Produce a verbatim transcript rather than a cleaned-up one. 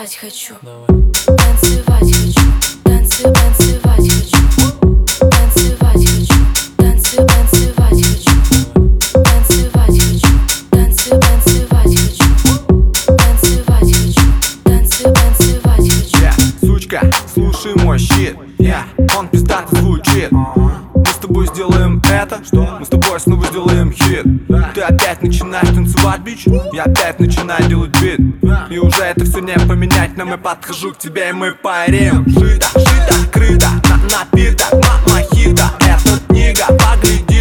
танцевать хочу, танцевать хочу, танцы, танцевать хочу, танцевать хочу, танцы, танцевать хочу, танцевать хочу, танцы, танцевать хочу, танцевать хочу, танцы, танцевать хочу. Yeah, сучка, слушай мой щит, yeah, он пиздато звучит. Мы с тобой сделаем это, что? Мы с тобой снова сделаем хит. Ты опять начинаешь танцевать, бич, я опять начинаю делать бит. И уже это все не поменять, но я подхожу к тебе и мы парим. Жито, жито, крыто, на напиток, мама хита. Это книга, погляди.